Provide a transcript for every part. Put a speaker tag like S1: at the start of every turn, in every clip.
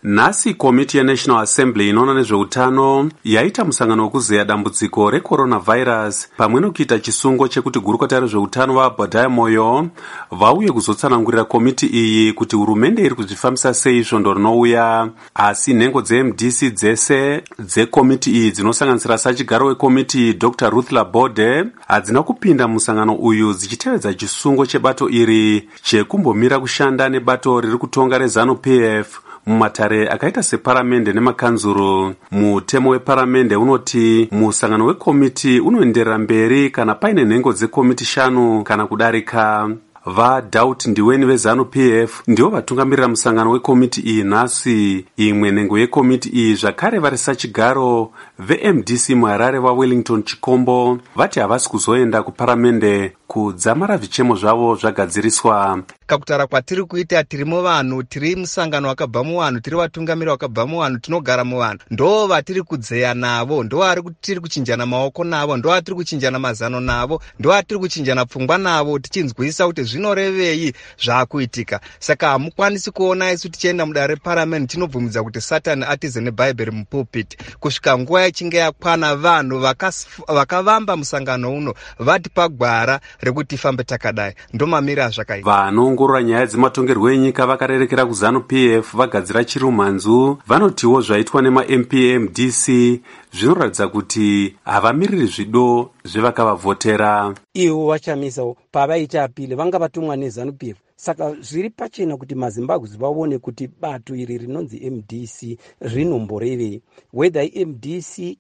S1: Nhasi komiti yeNational Assembly inoona nezveutano yaita musangano wekuzeya dambudziko recoronavirus pamwe nokuita chisungo chekuti gurukota rezveutano vaBhodhaya Moyo vauye kuzotsanangurira komiti iyi kuti hurumende iri kuzvifambisa sei svondo rinouya. Asi nhengo dzeMDC dzese dzekomiti iyi dzinosanganisira sachigaro wekomiti Dr. Ruth Labode hadzina kupinda musangano uyu dzichitevedza chisungo chebato iri chekumbomira kushanda nebato riri kutonga reZANU-PF mumatare akaita separamende nemakanzuru. Mutemo weparamende unoti musangano wekomiti unoenderera mberi kana paine nhengo dzekomiti 5 kana kudarika. VaDoubt Ndiweni veZANU-PF ndivo vatungamirira musangano wekomiti iyi nhasi. Imwe nhengo yekomiti iyi zvakare vari sachigaro veMDC muHarare vaWellington Chikombo vati havasi kuzoenda kuparamende kudzamara zvichemo zvavo zvagadziriswa.
S2: Kakutaura kwatiri kuita tirimo vanhu, tiri musangano wakabva muvanhu, tiri vatungamiri wakabva muvanhu, tinogara muvanhu, ndo vatiri kudzeya navo, ndo vari tiri kuchinjana maoko navo, ndo vatiri kuchinjana mazano navo, ndo vatiri kuchinjana pfungwa navo, tichinzwisisa kuti zvinorevei zvaakuitika. Saka hamukwanisi kuona isu tichienda mudare reparamende tinobvumidza kuti Satani atize nebhaibheri mupulpit. Kusvika nguva ichinge yakwana, vanhu vakavamba musangano uno vati pagwara rekuti ifambe takadai, ndo mamira zvakaita.
S1: Vanoongorora nyaya dzematongerwo enyika vakarerekera kuZANU-PF vagadzira chirumhanzu vanotiwo zvaitwa nemaMP MDC zvinoratidza kuti havamiriri zvido zvevakavavhotera.
S3: Ivo vachamisawo pavaita apile vanga vatumwa neZANU-PF. Saka zviri pachena kuti maZimbabwe vaone kuti bato iri rinonzi MDC rinomborevei, whether MDC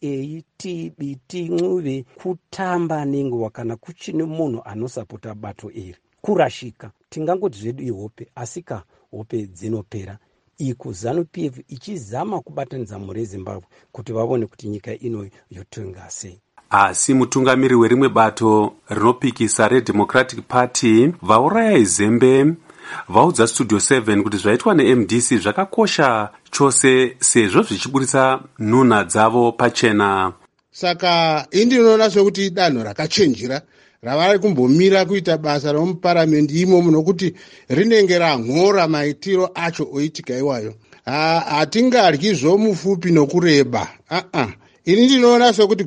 S3: TBT Ncube kutamba nenguva kana kuchine munhu anosapota bato iri kurashika. Tingangoti zvedu ihope, asika hope dzinopera. Iko ZANU-PF ichizama kubatanidza mhuri yeZimbabwe kuti vaone kuti nyika ino yotonga sei.
S1: Asi mutungamiri werimwe bato rinopikisa reDemocratic Party vauraya izembe vaudza Studio 7 kuti zvaitwa neMDC zvakakosha chose sezvo zvichiburitsa nhunha dzavo pachena.
S4: Saka indinoona sokuti danho rakachenjera ravari kumbomira kuita basa romuparamende imomo nokuti rinenge ramhora maitiro acho oitika iwayo. Hatingaryi zvomufupi nokureba. Ini ndinoona sokuti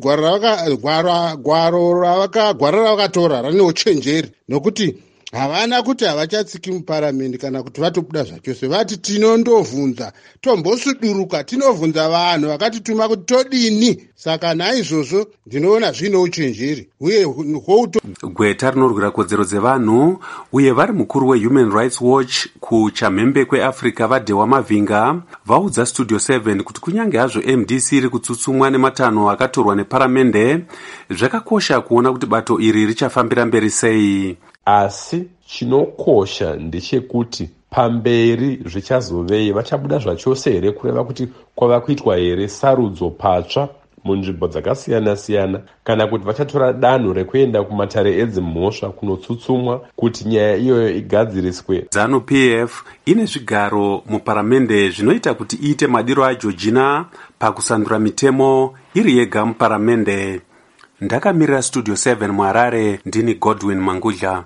S4: gwaro ravakatora rane uchenjeri nokuti havana kuti havachatsiki muparamende kana kuti vatobuda zvachose. Vati tinondovhunza, tombosuduruka, tinovhunza vanhu vakatituma kuti todini. Saka naizvozvo ndinoona zvine uchenjeri uye
S1: gweta rinorwira kodzero dzevanhu uye vari mukuru weHuman Rights Watch kuchamhembe kweAfrica vaDewa Mavinga vaudza Studio 7 kuti kunyange hazvo MDC iri kutsutsumwa nematanho akatorwa neparamende, zvakakosha kuona kuti bato iri richafambira mberi sei.
S5: Asi chinokosha ndechekuti pamberi zvichazovei, vachabuda zvachose here kureva kuti kwava kuitwa here sarudzo patsva munzvimbo dzakasiyana-siyana, kana kuti vachatora danho rekuenda kumatare edzimhosva kunotsutsumwa kuti nyaya iyoyo igadziriswe.
S1: ZANU-PF ine zvigaro muparamende zvinoita kuti iite madiro aJoργina pakusandura mitemo iri yega muparamende. Ndakamirira Studio 7 muHarare, ndini Godwin Mangudla.